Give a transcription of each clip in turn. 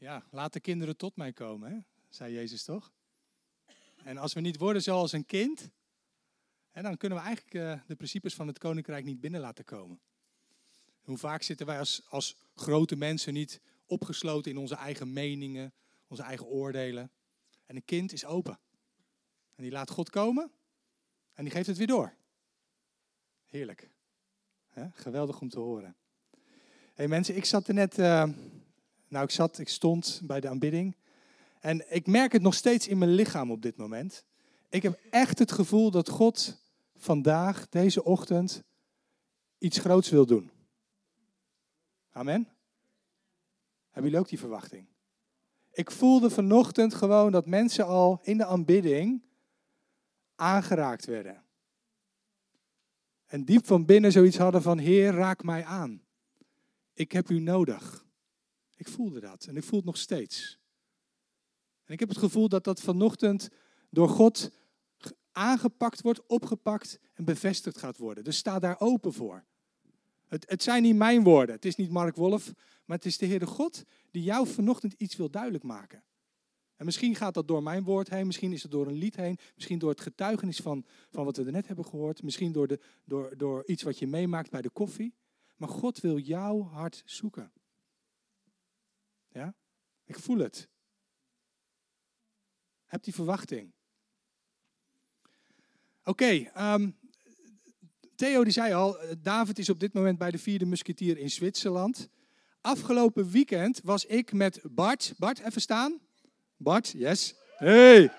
Ja, laat de kinderen tot mij komen, hè? Zei Jezus toch? En als we niet worden zoals een kind, hè, dan kunnen we eigenlijk de principes van het koninkrijk niet binnen laten komen. Hoe vaak zitten wij als grote mensen niet opgesloten in onze eigen meningen, onze eigen oordelen. En een kind is open. En die laat God komen en die geeft het weer door. Heerlijk. Hè? Geweldig om te horen. Hey mensen, ik zat er net... Ik stond bij de aanbidding. En ik merk het nog steeds in mijn lichaam op dit moment. Ik heb echt het gevoel dat God vandaag, deze ochtend, iets groots wil doen. Amen? Hebben jullie ook die verwachting? Ik voelde vanochtend gewoon dat mensen al in de aanbidding aangeraakt werden. En diep van binnen zoiets hadden van, Heer, raak mij aan. Ik heb u nodig. Ik voelde dat en ik voel het nog steeds. En ik heb het gevoel dat dat vanochtend door God aangepakt wordt, opgepakt en bevestigd gaat worden. Dus sta daar open voor. Het zijn niet mijn woorden, het is niet Mark Wolf, maar het is de Heere God die jou vanochtend iets wil duidelijk maken. En misschien gaat dat door mijn woord heen, misschien is het door een lied heen, misschien door het getuigenis van wat we er net hebben gehoord, misschien door iets wat je meemaakt bij de koffie. Maar God wil jouw hart zoeken. Ja? Ik voel het. Heb die verwachting. Oké, Theo die zei al, David is op dit moment bij de 4e musketier in Zwitserland. Afgelopen weekend was ik met Bart. Bart, even staan. Bart, yes. Hey.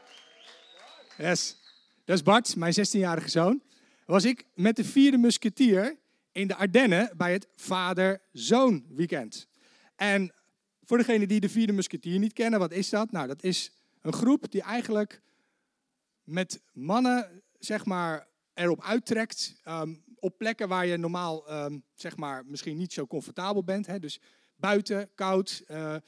Yes. Dat is Bart, mijn 16-jarige zoon. Was ik met de 4e musketier in de Ardennen bij het vader-zoon weekend. En voor degenen die de 4e musketier niet kennen, wat is dat? Nou, dat is een groep die eigenlijk met mannen, zeg maar, erop uittrekt. Op plekken waar je normaal, zeg maar, misschien niet zo comfortabel bent. Hè? Dus buiten, koud,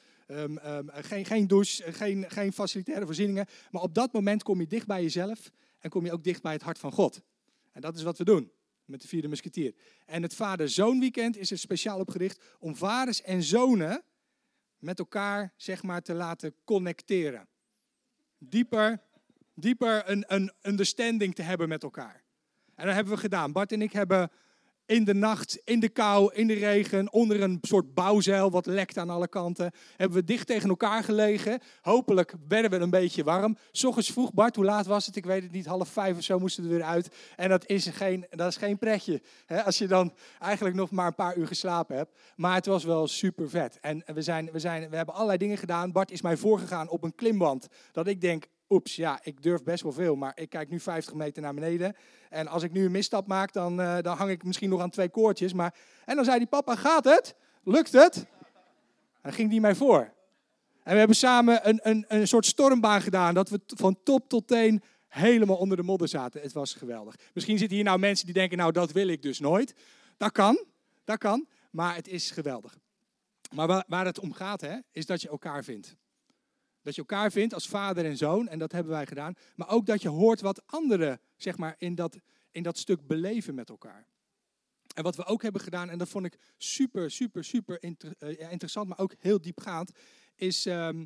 geen douche, geen facilitaire voorzieningen. Maar op dat moment kom je dicht bij jezelf en kom je ook dicht bij het hart van God. En dat is wat we doen met de 4e musketier. En het vader-zoon weekend is er speciaal op gericht om vaders en zonen met elkaar, zeg maar, te laten connecteren. Dieper een understanding te hebben met elkaar. En dat hebben we gedaan. Bart en ik hebben in de nacht, in de kou, in de regen, onder een soort bouwzeil wat lekt aan alle kanten, hebben we dicht tegen elkaar gelegen. Hopelijk werden we een beetje warm. 's Ochtends vroeg, Bart, hoe laat was het? Ik weet het niet, 4:30 of zo moesten we er weer uit. En dat is geen pretje. Hè? Als je dan eigenlijk nog maar een paar uur geslapen hebt. Maar het was wel super vet. En we hebben allerlei dingen gedaan. Bart is mij voorgegaan op een klimband. Dat ik denk, oeps, ja, ik durf best wel veel, maar ik kijk nu 50 meter naar beneden. En als ik nu een misstap maak, dan hang ik misschien nog aan 2 koordjes. En dan zei hij, papa, gaat het? Lukt het? Dan ging hij mij voor. En we hebben samen een soort stormbaan gedaan, dat we van top tot teen helemaal onder de modder zaten. Het was geweldig. Misschien zitten hier nou mensen die denken, nou, dat wil ik dus nooit. Dat kan, maar het is geweldig. Maar waar het om gaat, hè, is dat je elkaar vindt. Dat je elkaar vindt als vader en zoon, en dat hebben wij gedaan. Maar ook dat je hoort wat anderen, zeg maar, in dat stuk beleven met elkaar. En wat we ook hebben gedaan, en dat vond ik super interessant, maar ook heel diepgaand, is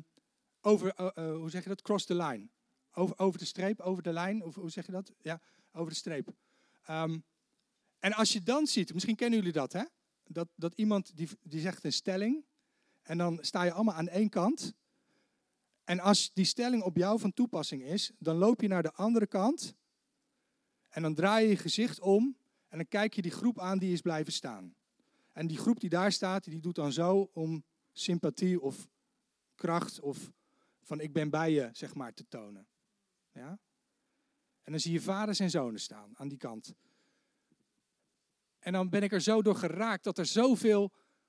hoe zeg je dat? Cross the line. Over de streep, over de lijn, of hoe zeg je dat? Ja, over de streep. En als je dan ziet, misschien kennen jullie dat, hè? Dat iemand die zegt een stelling, en dan sta je allemaal aan één kant. En als die stelling op jou van toepassing is, dan loop je naar de andere kant en dan draai je je gezicht om en dan kijk je die groep aan die is blijven staan. En die groep die daar staat, die doet dan zo om sympathie of kracht of van ik ben bij je, zeg maar, te tonen. Ja? En dan zie je vaders en zonen staan aan die kant. En dan ben ik er zo door geraakt dat er zoveel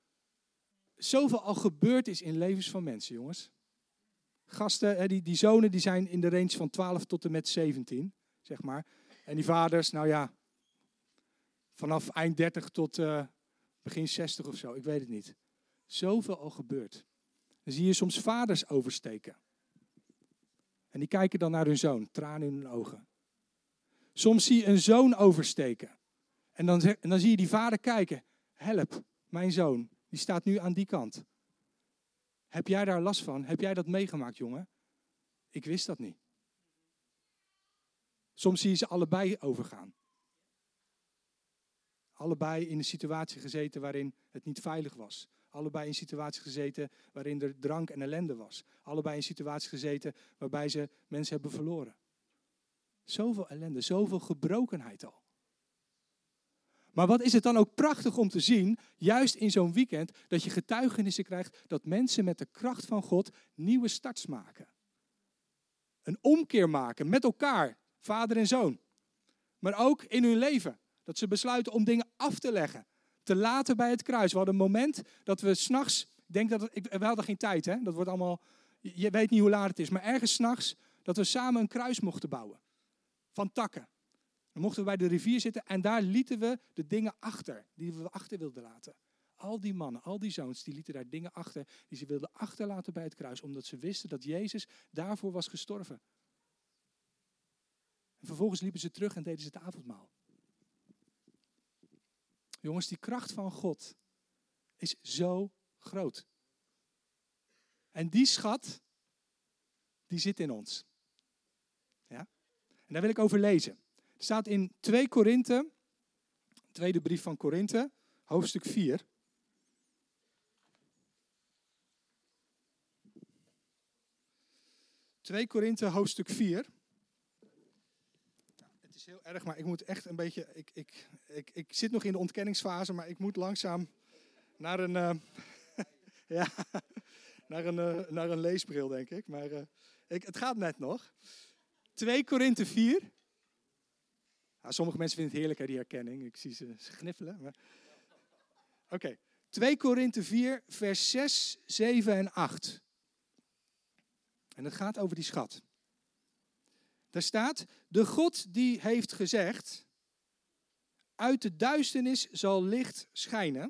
al gebeurd is in levens van mensen, jongens. Gasten, die zonen die zijn in de range van 12 tot en met 17, zeg maar. En die vaders, nou ja, vanaf eind 30 tot begin 60 of zo, ik weet het niet. Zoveel al gebeurd. Dan zie je soms vaders oversteken. En die kijken dan naar hun zoon, tranen in hun ogen. Soms zie je een zoon oversteken. En dan zie je die vader kijken. Help, mijn zoon, die staat nu aan die kant. Heb jij daar last van? Heb jij dat meegemaakt, jongen? Ik wist dat niet. Soms zie je ze allebei overgaan. Allebei in een situatie gezeten waarin het niet veilig was. Allebei in een situatie gezeten waarin er drank en ellende was. Allebei in een situatie gezeten waarbij ze mensen hebben verloren. Zoveel ellende, zoveel gebrokenheid al. Maar wat is het dan ook prachtig om te zien, juist in zo'n weekend, dat je getuigenissen krijgt dat mensen met de kracht van God nieuwe starts maken. Een omkeer maken met elkaar, vader en zoon. Maar ook in hun leven. Dat ze besluiten om dingen af te leggen. Te laten bij het kruis. We hadden een moment dat we 's nachts, we hadden geen tijd, hè? Dat wordt allemaal, je weet niet hoe laat het is. Maar ergens 's nachts dat we samen een kruis mochten bouwen. Van takken. Dan mochten we bij de rivier zitten en daar lieten we de dingen achter. Die we achter wilden laten. Al die mannen, al die zoons, die lieten daar dingen achter. Die ze wilden achterlaten bij het kruis. Omdat ze wisten dat Jezus daarvoor was gestorven. En vervolgens liepen ze terug en deden ze het avondmaal. Jongens, die kracht van God is zo groot. En die schat, die zit in ons. Ja? En daar wil ik over lezen. Er staat in 2 Korinthe, tweede brief van Korinthe, hoofdstuk 4. Twee Korinthe, hoofdstuk 4. Het is heel erg, maar ik moet echt een beetje... Ik zit nog in de ontkenningsfase, maar ik moet langzaam naar een... ja, naar een leesbril, denk ik. Maar het gaat net nog. 2 Korinthe 4. Nou, sommige mensen vinden het heerlijk, hè, die herkenning. Ik zie ze gniffelen. Maar... Oké. 2 Korinthe 4, vers 6, 7 en 8. En het gaat over die schat. Daar staat, de God die heeft gezegd, uit de duisternis zal licht schijnen,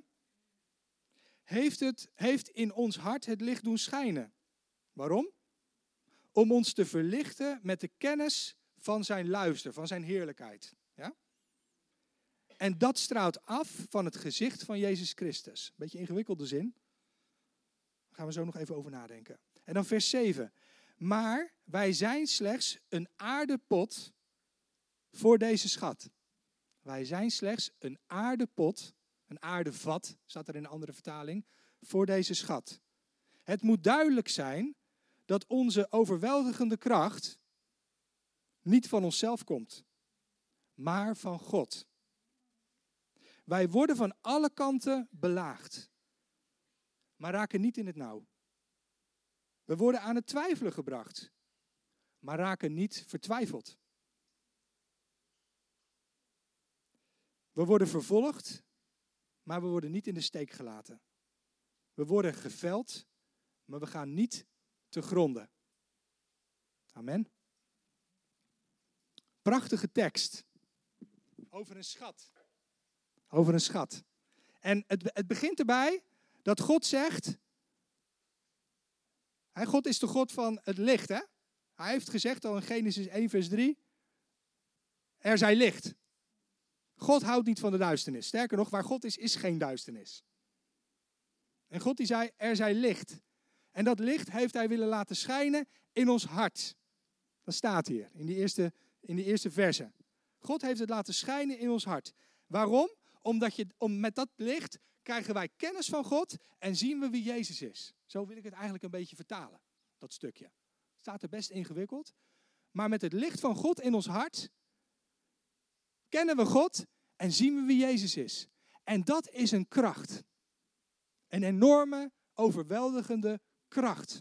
heeft in ons hart het licht doen schijnen. Waarom? Om ons te verlichten met de kennis van zijn luister, van zijn heerlijkheid. Ja? En dat straalt af van het gezicht van Jezus Christus. Beetje ingewikkelde zin. Daar gaan we zo nog even over nadenken. En dan vers 7. Maar wij zijn slechts een aardepot voor deze schat. Wij zijn slechts een aardepot, een aardevat, staat er in een andere vertaling, voor deze schat. Het moet duidelijk zijn dat onze overweldigende kracht niet van onszelf komt, maar van God. Wij worden van alle kanten belaagd, maar raken niet in het nauw. We worden aan het twijfelen gebracht, maar raken niet vertwijfeld. We worden vervolgd, maar we worden niet in de steek gelaten. We worden geveld, maar we gaan niet te gronden. Amen. Prachtige tekst. Over een schat. Over een schat. En het begint erbij dat God zegt... God is de God van het licht, hè? Hij heeft gezegd al in Genesis 1 vers 3... Er zij licht. God houdt niet van de duisternis. Sterker nog, waar God is geen duisternis. En God die zei, er zij licht. En dat licht heeft hij willen laten schijnen in ons hart. Dat staat hier, in die eerste verse. God heeft het laten schijnen in ons hart. Waarom? Omdat met dat licht krijgen wij kennis van God en zien we wie Jezus is. Zo wil ik het eigenlijk een beetje vertalen, dat stukje. Het staat er best ingewikkeld. Maar met het licht van God in ons hart kennen we God en zien we wie Jezus is. En dat is een kracht. Een enorme, overweldigende kracht.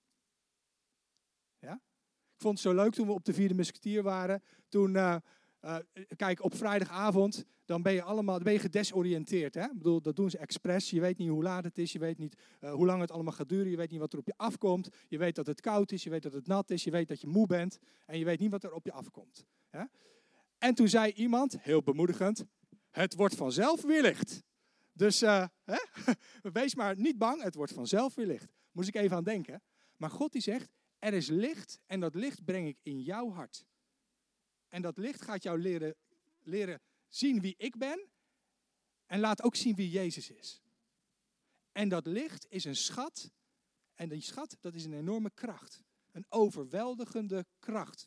Ja? Ik vond het zo leuk toen we op de Vierde Musketier waren. Toen, kijk, op vrijdagavond, dan ben je gedesoriënteerd. Hè? Ik bedoel, dat doen ze expres. Je weet niet hoe laat het is. Je weet niet hoe lang het allemaal gaat duren. Je weet niet wat er op je afkomt. Je weet dat het koud is. Je weet dat het nat is. Je weet dat je moe bent. En je weet niet wat er op je afkomt. Ja? En toen zei iemand, heel bemoedigend, het wordt vanzelf weer licht. Dus wees maar niet bang, het wordt vanzelf weer licht. Moest ik even aan denken. Maar God die zegt, er is licht en dat licht breng ik in jouw hart. En dat licht gaat jou leren zien wie ik ben en laat ook zien wie Jezus is. En dat licht is een schat En die schat, dat is een enorme kracht. Een overweldigende kracht.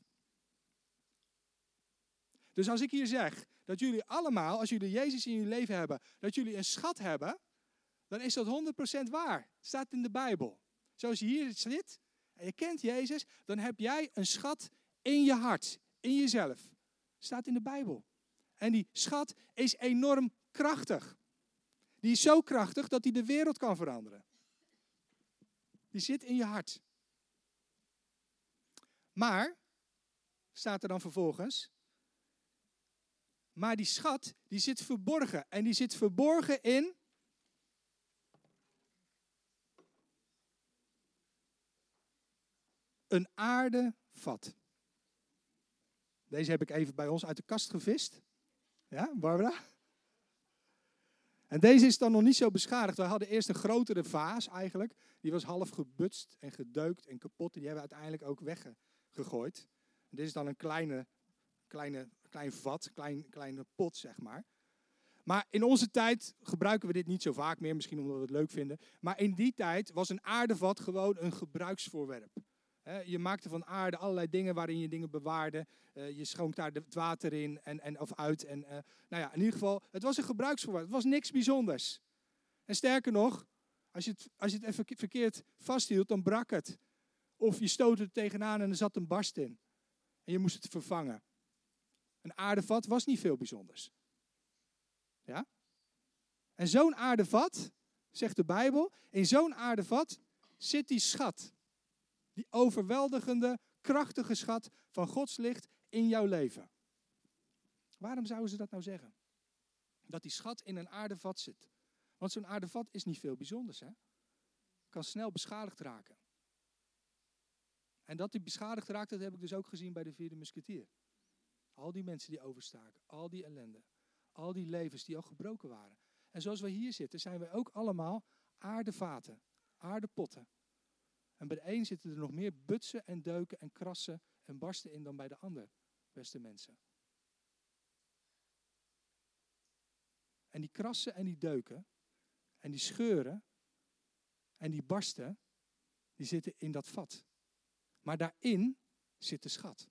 Dus als ik hier zeg dat jullie allemaal, als jullie Jezus in jullie leven hebben, dat jullie een schat hebben, dan is dat 100% waar. Het staat in de Bijbel. Zoals je hier zit en je kent Jezus, dan heb jij een schat in je hart, in jezelf. Het staat in de Bijbel. En die schat is enorm krachtig. Die is zo krachtig dat die de wereld kan veranderen. Die zit in je hart. Maar, staat er dan vervolgens, maar die schat, die zit verborgen. En die zit verborgen in een aardevat. Deze heb ik even bij ons uit de kast gevist. Ja, Barbara? En deze is dan nog niet zo beschadigd. We hadden eerst een grotere vaas eigenlijk. Die was half gebutst en gedeukt en kapot. En die hebben we uiteindelijk ook weggegooid. En dit is dan een klein vat, kleine pot, zeg maar. Maar in onze tijd gebruiken we dit niet zo vaak meer. Misschien omdat we het leuk vinden. Maar in die tijd was een aardevat gewoon een gebruiksvoorwerp. Je maakte van aarde allerlei dingen waarin je dingen bewaarde. Je schonk daar het water in of uit. Nou ja, in ieder geval, het was een gebruiksvoorwerp. Het was niks bijzonders. En sterker nog, als je het even verkeerd vasthield, dan brak het. Of je stootte het tegenaan en er zat een barst in. En je moest het vervangen. Een aardevat was niet veel bijzonders. Ja? En zo'n aardevat, zegt de Bijbel, in zo'n aardevat zit die schat. Die overweldigende, krachtige schat van Gods licht in jouw leven. Waarom zouden ze dat nou zeggen? Dat die schat in een aardevat zit. Want zo'n aardevat is niet veel bijzonders. Hè? Kan snel beschadigd raken. En dat die beschadigd raakt, dat heb ik dus ook gezien bij de vierde musketier. Al die mensen die overstaken, al die ellende. Al die levens die al gebroken waren. En zoals we hier zitten, zijn we ook allemaal aardevaten, aardepotten. En bij de een zitten er nog meer butsen en deuken en krassen en barsten in dan bij de ander, beste mensen. En die krassen en die deuken en die scheuren en die barsten, die zitten in dat vat. Maar daarin zit de schat.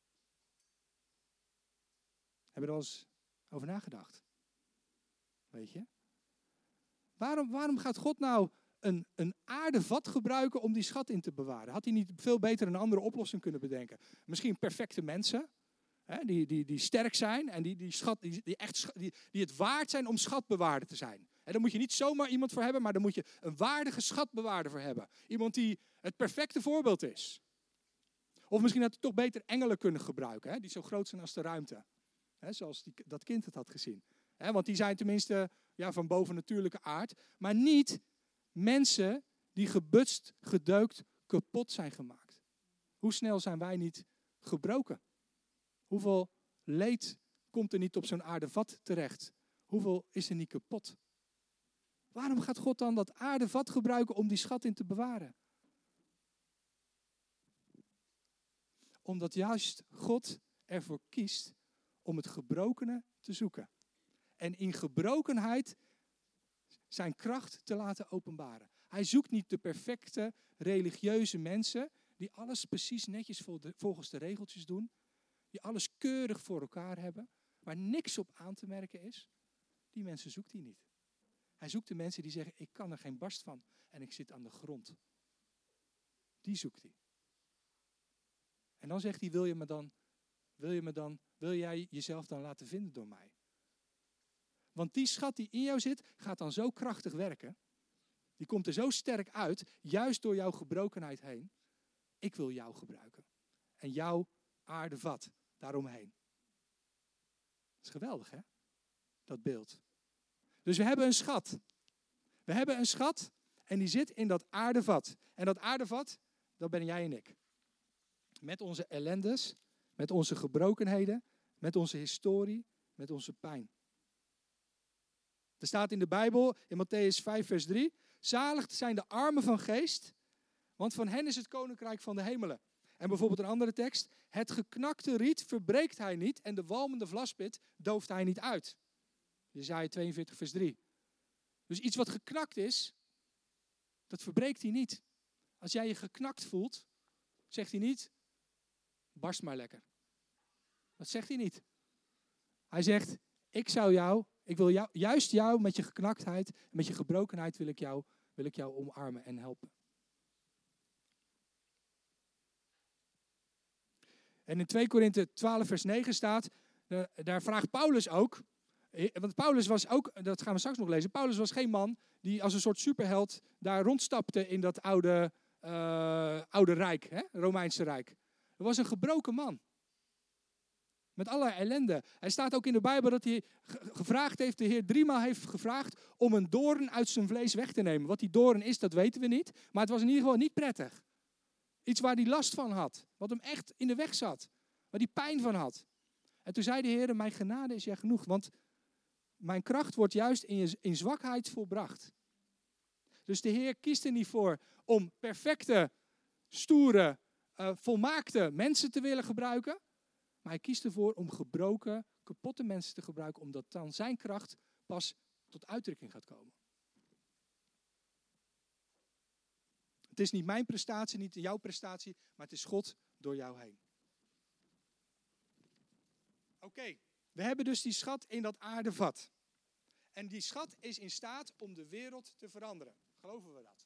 Heb je er al eens over nagedacht? Weet je? Waarom gaat God nou een aardevat gebruiken om die schat in te bewaren? Had hij niet veel beter een andere oplossing kunnen bedenken? Misschien perfecte mensen, hè, die sterk zijn en die het waard zijn om schatbewaarder te zijn. En daar moet je niet zomaar iemand voor hebben, maar daar moet je een waardige schatbewaarder voor hebben. Iemand die het perfecte voorbeeld is. Of misschien had hij toch beter engelen kunnen gebruiken, hè, die zo groot zijn als de ruimte. Hè, zoals dat kind het had gezien. Hè, want die zijn tenminste van bovennatuurlijke aard, maar niet mensen die gebutst, gedeukt, kapot zijn gemaakt. Hoe snel zijn wij niet gebroken? Hoeveel leed komt er niet op zo'n aardevat terecht? Hoeveel is er niet kapot? Waarom gaat God dan dat aardevat gebruiken om die schat in te bewaren? Omdat juist God ervoor kiest om het gebrokene te zoeken. En in gebrokenheid zijn kracht te laten openbaren. Hij zoekt niet de perfecte religieuze mensen die alles precies netjes volgens de regeltjes doen. Die alles keurig voor elkaar hebben, waar niks op aan te merken is. Die mensen zoekt hij niet. Hij zoekt de mensen die zeggen, ik kan er geen barst van en ik zit aan de grond. Die zoekt hij. En dan zegt hij, wil jij jezelf dan laten vinden door mij? Want die schat die in jou zit, gaat dan zo krachtig werken. Die komt er zo sterk uit, juist door jouw gebrokenheid heen. Ik wil jou gebruiken. En jouw aardevat daaromheen. Dat is geweldig, hè? Dat beeld. Dus we hebben een schat. We hebben een schat en die zit in dat aardevat. En dat aardevat, dat ben jij en ik. Met onze ellendes, met onze gebrokenheden, met onze historie, met onze pijn. Er staat in de Bijbel, in Mattheüs 5 vers 3, zalig zijn de armen van geest, want van hen is het koninkrijk van de hemelen. En bijvoorbeeld een andere tekst, het geknakte riet verbreekt hij niet en de walmende vlaspit dooft hij niet uit. Jesaja 42 vers 3. Dus iets wat geknakt is, dat verbreekt hij niet. Als jij je geknakt voelt, zegt hij niet, barst maar lekker. Dat zegt hij niet. Hij zegt, ik wil jou, juist jou met je geknaktheid, met je gebrokenheid wil ik jou omarmen en helpen. En in 2 Korinthe 12 vers 9 staat, daar vraagt Paulus ook, want Paulus was ook, dat gaan we straks nog lezen, Paulus was geen man die als een soort superheld daar rondstapte in dat oude rijk, hè? Romeinse rijk. Hij was een gebroken man. Met allerlei ellende. Hij staat ook in de Bijbel dat hij gevraagd heeft, de Heer 3 maal heeft gevraagd om een doorn uit zijn vlees weg te nemen. Wat die doorn is, dat weten we niet. Maar het was in ieder geval niet prettig. Iets waar hij last van had. Wat hem echt in de weg zat. Waar hij pijn van had. En toen zei de Heer, mijn genade is jij genoeg. Want mijn kracht wordt juist in zwakheid volbracht. Dus de Heer kiest er niet voor om perfecte, stoere, volmaakte mensen te willen gebruiken. Maar hij kiest ervoor om gebroken, kapotte mensen te gebruiken. Omdat dan zijn kracht pas tot uitdrukking gaat komen. Het is niet mijn prestatie, niet jouw prestatie. Maar het is God door jou heen. Oké, we hebben dus die schat in dat aardevat. En die schat is in staat om de wereld te veranderen. Geloven we dat?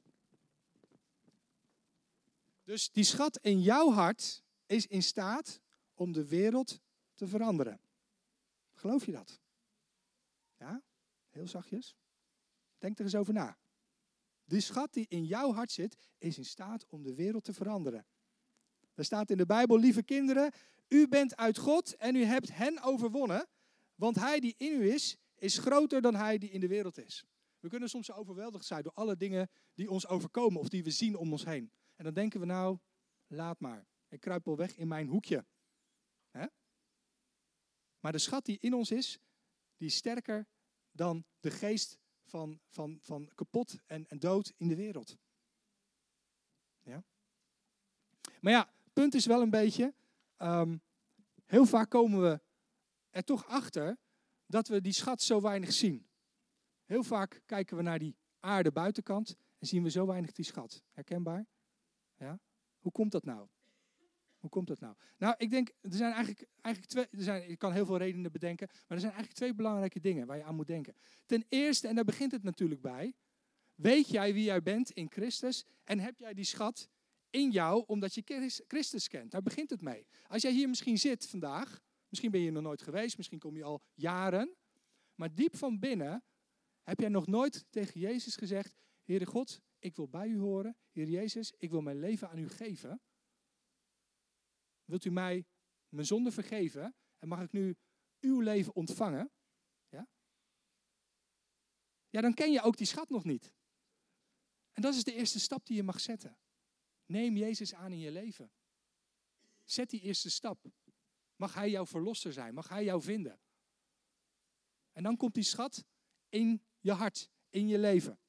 Dus die schat in jouw hart is in staat om de wereld te veranderen. Geloof je dat? Ja? Heel zachtjes. Denk er eens over na. Die schat die in jouw hart zit, is in staat om de wereld te veranderen. Er staat in de Bijbel, lieve kinderen, u bent uit God en u hebt hen overwonnen, want hij die in u is groter dan hij die in de wereld is. We kunnen soms zo overweldigd zijn door alle dingen die ons overkomen of die we zien om ons heen. En dan denken we nou, laat maar. Ik kruip wel weg in mijn hoekje. Hè? Maar de schat die in ons is, die is sterker dan de geest van kapot en dood in de wereld. Ja? Maar ja, het punt is wel een beetje, heel vaak komen we er toch achter dat we die schat zo weinig zien. Heel vaak kijken we naar die aarde buitenkant en zien we zo weinig die schat. Herkenbaar? Ja? Hoe komt dat nou? Hoe komt dat nou? Nou, ik denk, er zijn eigenlijk twee, ik kan heel veel redenen bedenken, maar er zijn eigenlijk 2 belangrijke dingen waar je aan moet denken. Ten eerste, en daar begint het natuurlijk bij, weet jij wie jij bent in Christus en heb jij die schat in jou omdat je Christus kent? Daar begint het mee. Als jij hier misschien zit vandaag, misschien ben je nog nooit geweest, misschien kom je al jaren, maar diep van binnen heb jij nog nooit tegen Jezus gezegd, Heere God, ik wil bij u horen, Heer Jezus, ik wil mijn leven aan u geven. Wilt u mij mijn zonde vergeven en mag ik nu uw leven ontvangen? Ja? Ja, dan ken je ook die schat nog niet. En dat is de eerste stap die je mag zetten. Neem Jezus aan in je leven. Zet die eerste stap. Mag hij jouw verlosser zijn? Mag hij jou vinden? En dan komt die schat in je hart, in je leven.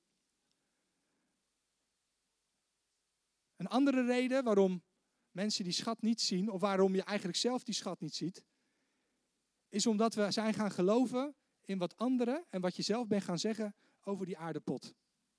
Een andere reden waarom mensen die schat niet zien, of waarom je eigenlijk zelf die schat niet ziet, is omdat we zijn gaan geloven in wat anderen en wat je zelf bent gaan zeggen over die aardepot.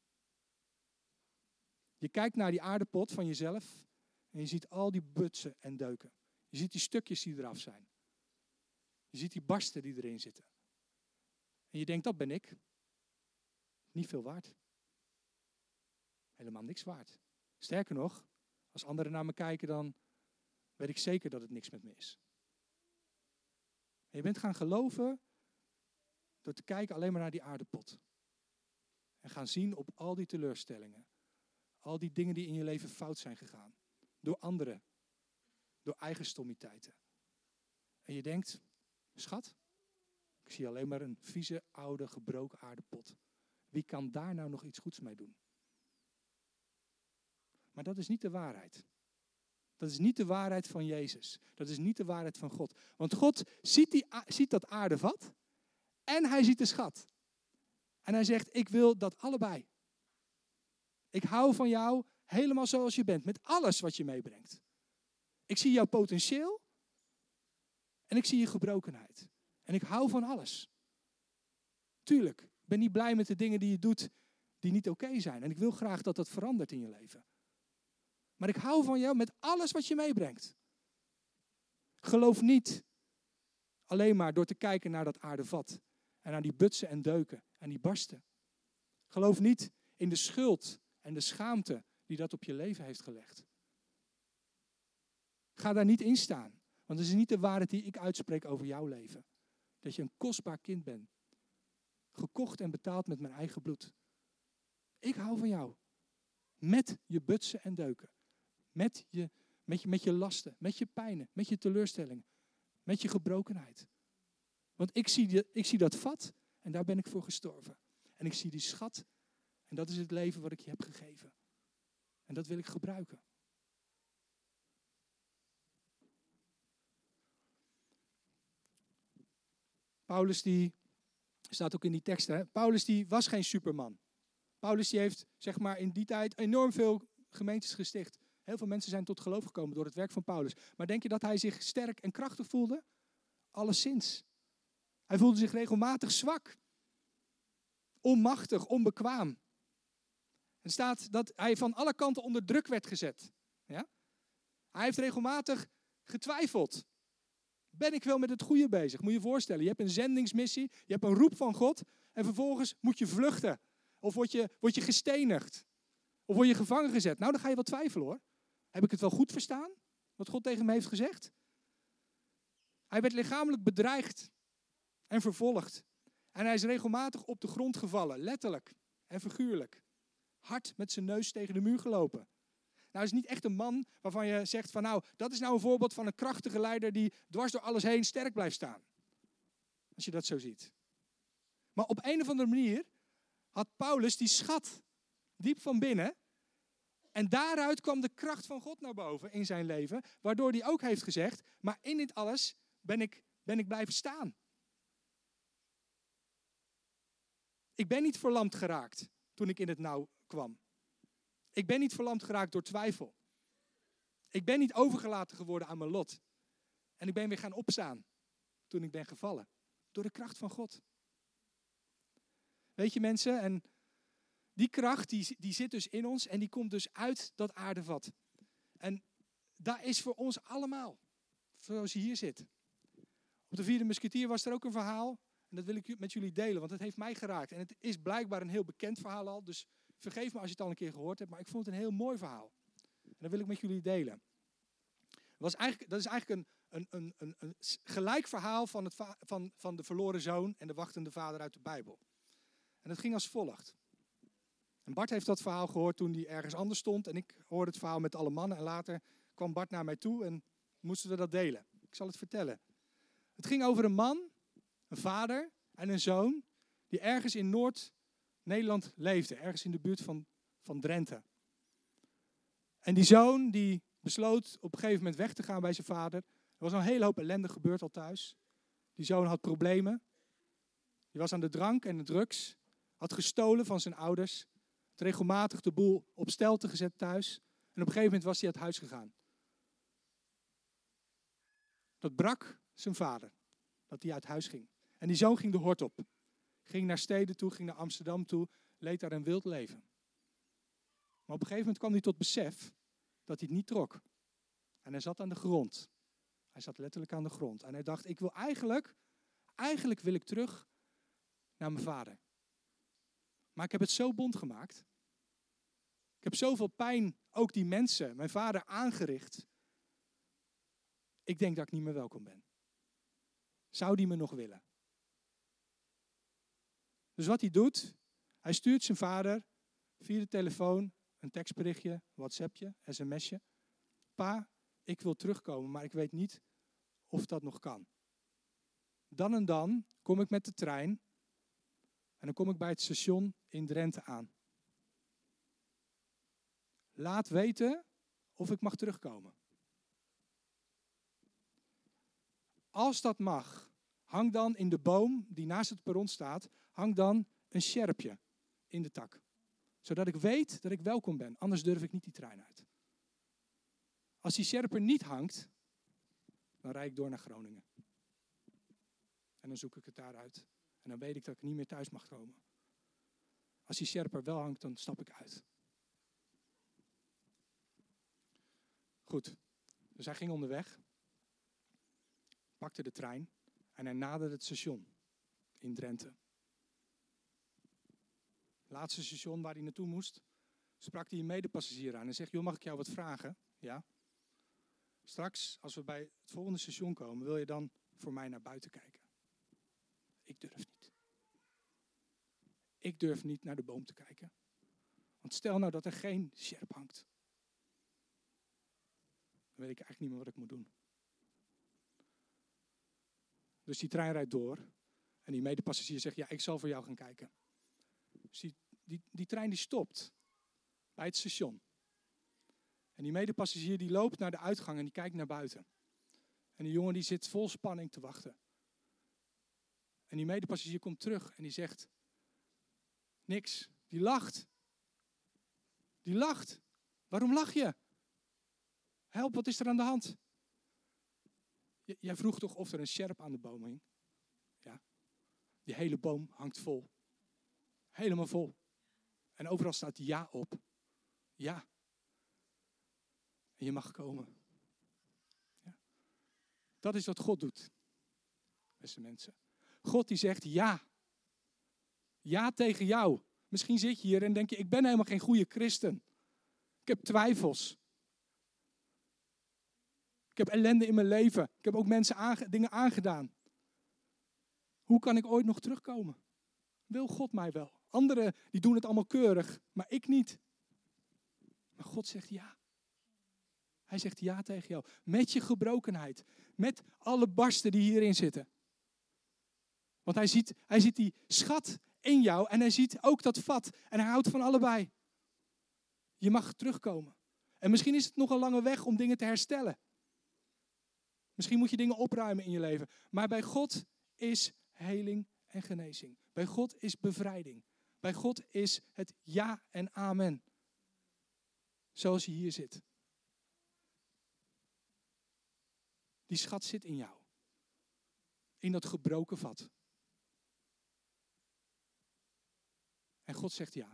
Je kijkt naar die aardepot van jezelf en je ziet al die butsen en deuken. Je ziet die stukjes die eraf zijn. Je ziet die barsten die erin zitten. En je denkt, dat ben ik. Niet veel waard. Helemaal niks waard. Sterker nog, als anderen naar me kijken, dan weet ik zeker dat het niks met me is. En je bent gaan geloven door te kijken alleen maar naar die aardepot. En gaan zien op al die teleurstellingen. Al die dingen die in je leven fout zijn gegaan. Door anderen. Door eigen stommiteiten. En je denkt, schat, ik zie alleen maar een vieze, oude, gebroken aardepot. Wie kan daar nou nog iets goeds mee doen? Maar dat is niet de waarheid. Dat is niet de waarheid van Jezus. Dat is niet de waarheid van God. Want God ziet dat aardevat en hij ziet de schat. En hij zegt, ik wil dat allebei. Ik hou van jou helemaal zoals je bent, met alles wat je meebrengt. Ik zie jouw potentieel en ik zie je gebrokenheid. En ik hou van alles. Tuurlijk, ik ben niet blij met de dingen die je doet die niet oké zijn. En ik wil graag dat dat verandert in je leven. Maar ik hou van jou met alles wat je meebrengt. Geloof niet alleen maar door te kijken naar dat aardevat. En naar die butsen en deuken en die barsten. Geloof niet in de schuld en de schaamte die dat op je leven heeft gelegd. Ga daar niet in staan. Want het is niet de waarheid die ik uitspreek over jouw leven. Dat je een kostbaar kind bent. Gekocht en betaald met mijn eigen bloed. Ik hou van jou. Met je butsen en deuken. Met je lasten. Met je pijnen. Met je teleurstellingen. Met je gebrokenheid. Want ik zie dat vat. En daar ben ik voor gestorven. En ik zie die schat. En dat is het leven wat ik je heb gegeven. En dat wil ik gebruiken. Paulus die, staat ook in die tekst, hè? Paulus die was geen superman. Paulus die heeft zeg maar in die tijd enorm veel gemeentes gesticht. Heel veel mensen zijn tot geloof gekomen door het werk van Paulus. Maar denk je dat hij zich sterk en krachtig voelde? Alleszins. Hij voelde zich regelmatig zwak. Onmachtig, onbekwaam. Er staat dat hij van alle kanten onder druk werd gezet. Ja? Hij heeft regelmatig getwijfeld. Ben ik wel met het goede bezig? Moet je je voorstellen, je hebt een zendingsmissie, je hebt een roep van God en vervolgens moet je vluchten. Of word je gestenigd. Of word je gevangen gezet. Nou, dan ga je wel twijfelen hoor. Heb ik het wel goed verstaan? Wat God tegen me heeft gezegd? Hij werd lichamelijk bedreigd en vervolgd. En hij is regelmatig op de grond gevallen, letterlijk en figuurlijk. Hard met zijn neus tegen de muur gelopen. Nou, is niet echt een man waarvan je zegt van nou, dat is nou een voorbeeld van een krachtige leider die dwars door alles heen sterk blijft staan. Als je dat zo ziet. Maar op een of andere manier had Paulus die schat diep van binnen. En daaruit kwam de kracht van God naar boven in zijn leven. Waardoor hij ook heeft gezegd, maar in dit alles ben ik blijven staan. Ik ben niet verlamd geraakt toen ik in het nauw kwam. Ik ben niet verlamd geraakt door twijfel. Ik ben niet overgelaten geworden aan mijn lot. En ik ben weer gaan opstaan toen ik ben gevallen. Door de kracht van God. Weet je mensen, en die kracht die zit dus in ons en die komt dus uit dat aardevat. En dat is voor ons allemaal, zoals je hier zit. Op de Vierde Musketier was er ook een verhaal. En dat wil ik met jullie delen, want het heeft mij geraakt. En het is blijkbaar een heel bekend verhaal al. Dus vergeef me als je het al een keer gehoord hebt. Maar ik vond het een heel mooi verhaal. En dat wil ik met jullie delen. Dat is eigenlijk een gelijk verhaal van de verloren zoon en de wachtende vader uit de Bijbel. En het ging als volgt. En Bart heeft dat verhaal gehoord toen hij ergens anders stond. En ik hoorde het verhaal met alle mannen. En later kwam Bart naar mij toe en moesten we dat delen. Ik zal het vertellen. Het ging over een man, een vader en een zoon die ergens in Noord-Nederland leefde. Ergens in de buurt van Drenthe. En die zoon die besloot op een gegeven moment weg te gaan bij zijn vader. Er was een hele hoop ellende gebeurd al thuis. Die zoon had problemen. Die was aan de drank en de drugs. Had gestolen van zijn ouders. Had regelmatig de boel op stelte gezet thuis. En op een gegeven moment was hij uit huis gegaan. Dat brak zijn vader. Dat hij uit huis ging. En die zoon ging de hort op. Ging naar steden toe, ging naar Amsterdam toe. Leed daar een wild leven. Maar op een gegeven moment kwam hij tot besef dat hij het niet trok. En hij zat aan de grond. Hij zat letterlijk aan de grond. En hij dacht, ik wil eigenlijk wil ik terug naar mijn vader. Maar ik heb het zo bont gemaakt. Ik heb zoveel pijn, ook die mensen, mijn vader aangericht. Ik denk dat ik niet meer welkom ben. Zou die me nog willen? Dus wat hij doet, hij stuurt zijn vader via de telefoon een tekstberichtje, WhatsAppje, sms'je. Pa, ik wil terugkomen, maar ik weet niet of dat nog kan. Dan en dan kom ik met de trein en dan kom ik bij het station in Drenthe aan. Laat weten of ik mag terugkomen. Als dat mag, hang dan in de boom die naast het perron staat, hang dan een sjerpje in de tak. Zodat ik weet dat ik welkom ben, anders durf ik niet die trein uit. Als die sjerp er niet hangt, dan rijd ik door naar Groningen. En dan zoek ik het daaruit. En dan weet ik dat ik niet meer thuis mag komen. Als die sjerp er wel hangt, dan stap ik uit. Goed, dus hij ging onderweg, pakte de trein en hij naderde het station in Drenthe. Laatste station waar hij naartoe moest, sprak hij een medepassagier aan en zegt, joh, mag ik jou wat vragen? Ja. Straks, als we bij het volgende station komen, wil je dan voor mij naar buiten kijken? Ik durf niet. Ik durf niet naar de boom te kijken. Want stel nou dat er geen sjerp hangt. Dan weet ik eigenlijk niet meer wat ik moet doen. Dus die trein rijdt door. En die medepassagier zegt, ja, ik zal voor jou gaan kijken. Dus die trein die stopt bij het station. En die medepassagier die loopt naar de uitgang en die kijkt naar buiten. En die jongen die zit vol spanning te wachten. En die medepassagier komt terug en die zegt, niks, die lacht. Die lacht. Waarom lach je? Help, wat is er aan de hand? Jij vroeg toch of er een sjerp aan de boom hing? Ja. Die hele boom hangt vol. Helemaal vol. En overal staat ja op. Ja. En je mag komen. Ja. Dat is wat God doet. Beste mensen. God die zegt ja. Ja tegen jou. Misschien zit je hier en denk je, ik ben helemaal geen goede christen. Ik heb twijfels. Ik heb ellende in mijn leven. Ik heb ook mensen dingen aangedaan. Hoe kan ik ooit nog terugkomen? Wil God mij wel? Anderen die doen het allemaal keurig, maar ik niet. Maar God zegt ja. Hij zegt ja tegen jou. Met je gebrokenheid. Met alle barsten die hierin zitten. Want hij ziet die schat in jou en hij ziet ook dat vat. En hij houdt van allebei. Je mag terugkomen. En misschien is het nog een lange weg om dingen te herstellen. Misschien moet je dingen opruimen in je leven. Maar bij God is heling en genezing. Bij God is bevrijding. Bij God is het ja en amen. Zoals je hier zit. Die schat zit in jou. In dat gebroken vat. En God zegt ja.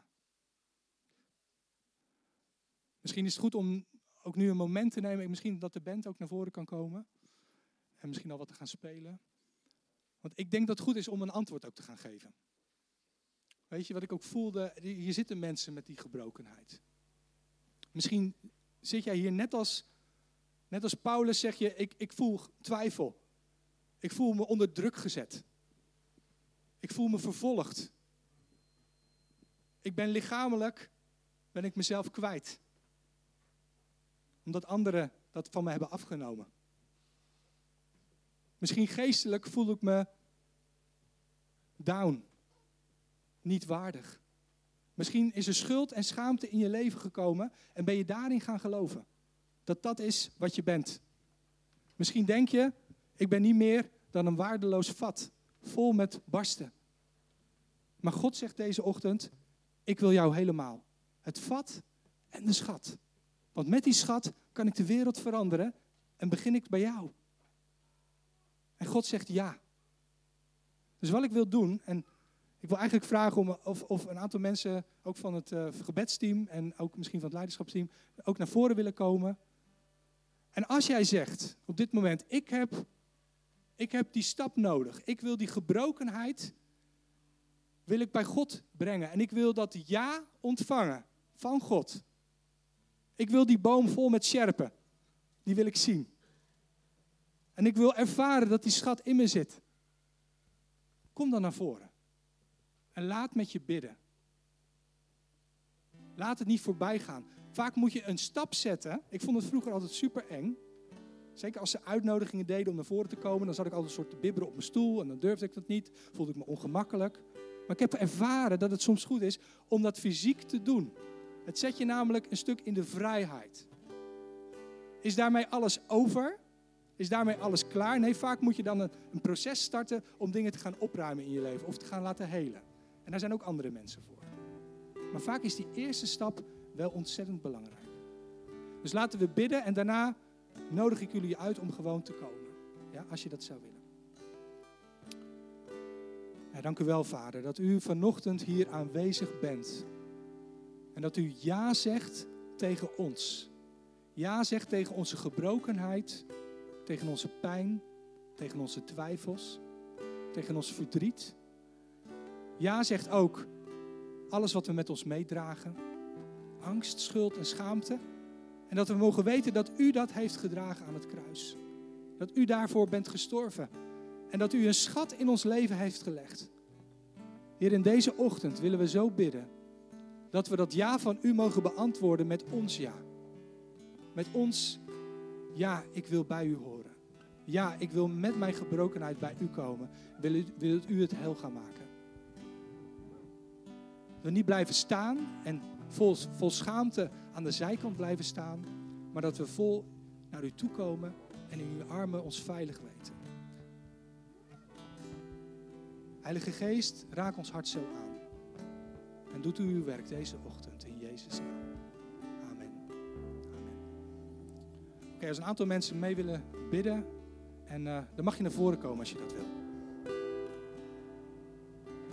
Misschien is het goed om ook nu een moment te nemen. Misschien dat de band ook naar voren kan komen. En misschien al wat te gaan spelen. Want ik denk dat het goed is om een antwoord ook te gaan geven. Weet je wat ik ook voelde? Hier zitten mensen met die gebrokenheid. Misschien zit jij hier net als Paulus, zeg je, ik voel twijfel. Ik voel me onder druk gezet. Ik voel me vervolgd. Ik ben lichamelijk, ben ik mezelf kwijt. Omdat anderen dat van me hebben afgenomen. Misschien geestelijk voel ik me down. Niet waardig. Misschien is er schuld en schaamte in je leven gekomen en ben je daarin gaan geloven. Dat is wat je bent. Misschien denk je, ik ben niet meer dan een waardeloos vat, vol met barsten. Maar God zegt deze ochtend, ik wil jou helemaal. Het vat en de schat. Want met die schat kan ik de wereld veranderen en begin ik bij jou. En God zegt ja. Dus wat ik wil doen, en ik wil eigenlijk vragen of een aantal mensen, ook van het gebedsteam en ook misschien van het leiderschapsteam, ook naar voren willen komen. En als jij zegt op dit moment, ik heb die stap nodig. Ik wil die gebrokenheid, wil ik bij God brengen. En ik wil dat ja ontvangen van God. Ik wil die boom vol met sjerpen. Die wil ik zien. En ik wil ervaren dat die schat in me zit. Kom dan naar voren. En laat met je bidden. Laat het niet voorbij gaan. Vaak moet je een stap zetten. Ik vond het vroeger altijd super eng. Zeker als ze uitnodigingen deden om naar voren te komen. Dan zat ik altijd een soort te bibberen op mijn stoel. En dan durfde ik dat niet. Voelde ik me ongemakkelijk. Maar ik heb ervaren dat het soms goed is om dat fysiek te doen. Het zet je namelijk een stuk in de vrijheid. Is daarmee alles over? Is daarmee alles klaar? Nee, vaak moet je dan een proces starten om dingen te gaan opruimen in je leven. Of te gaan laten helen. En daar zijn ook andere mensen voor. Maar vaak is die eerste stap wel ontzettend belangrijk. Dus laten we bidden en daarna nodig ik jullie uit om gewoon te komen. Ja, als je dat zou willen. Ja, dank u wel, Vader, dat u vanochtend hier aanwezig bent. En dat u ja zegt tegen ons. Ja zegt tegen onze gebrokenheid, tegen onze pijn, tegen onze twijfels, tegen ons verdriet. Ja zegt ook alles wat we met ons meedragen. Angst, schuld en schaamte. En dat we mogen weten dat u dat heeft gedragen aan het kruis. Dat u daarvoor bent gestorven. En dat u een schat in ons leven heeft gelegd. Heer, in deze ochtend willen we zo bidden dat we dat ja van u mogen beantwoorden met ons ja. Met ons, ja, ik wil bij u horen. Ja, ik wil met mijn gebrokenheid bij u komen. Wil u het heel gaan maken. We niet blijven staan en vol schaamte aan de zijkant blijven staan. Maar dat we vol naar u toe komen en in uw armen ons veilig weten. Heilige Geest, raak ons hart zo aan. En doet u uw werk deze ochtend in Jezus' naam. Amen. Amen. Oké, als een aantal mensen mee willen bidden, en dan mag je naar voren komen als je dat wil.